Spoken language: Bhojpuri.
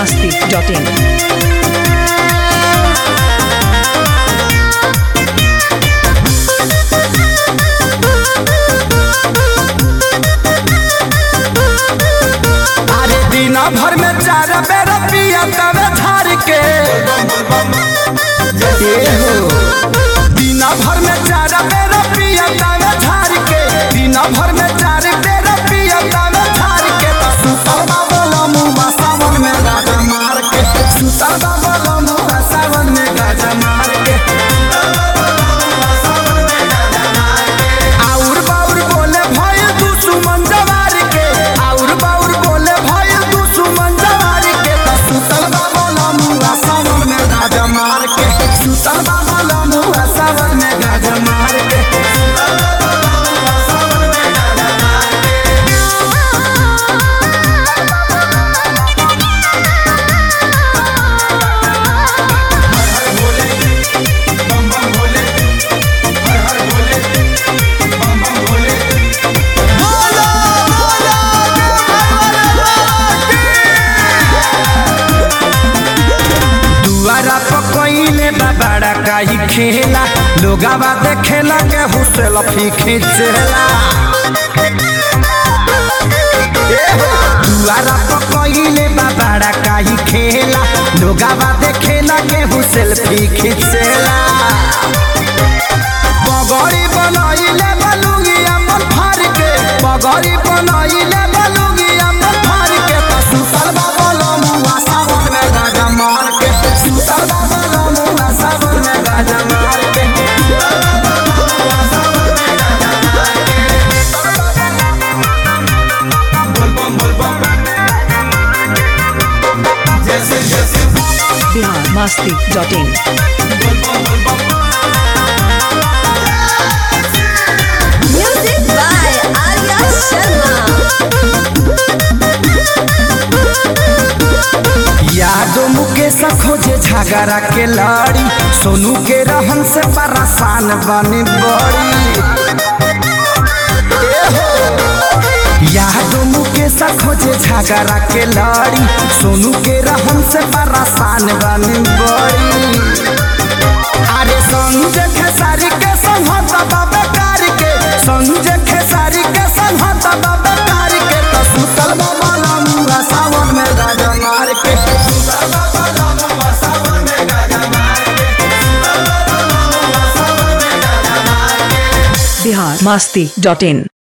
biharmasti.in दिन भर में 4 बेर पिया तवे झार के दिन भर में 4 बेर पिया तवे झार के दिन भर में 4 बेर पिया तवे झार के सुतर बाबा मुआ सावन में गाजा मार के सुतर बाबा मुआ सावन में गाजा मार के आउर बाउर बोले भाई दुश्मन जवार के आउर बाउर बोले भाई दुश्मन जवार के सुतर बाबा मुआ सावन में गाजा मार के सुतर बाबा मुआ सावन में गाजा मार के दुआरा पकइले बाबाड़ा काई खेला लोगावा देखेला के हुसेल फी खींचेला दुआरा पकइले बाबाड़ा काई खेला लोगावा देखेला के हुसेल फी खींचेला बगड़ी बनाइले बलुगिया मन फार के बगड़ी बनाइले बलुगिया मन फार के सुतर बाबा मुआ सावन में गाजा मार के सुतर बाबा मुआ सावन में गाजा मार के biharmasti.in Music by Arya Sharma. यादो मुकेश खोजे झगड़ा के लड़ी सोनू के रहन से परेशान बनी बड़ी यादो मुकेश खोजे झगड़ा के लड़ी सोनू के रहन से परेशान बनी बड़ी अरे संजय खेसारी के संहत बाबे कार के संजय खेसारी के संहत बाबे कार के सुतल बाबा मुआ सावन में गाजा मार के सुतल बाबा मुआ सावन में गाजा मार के biharmasti.in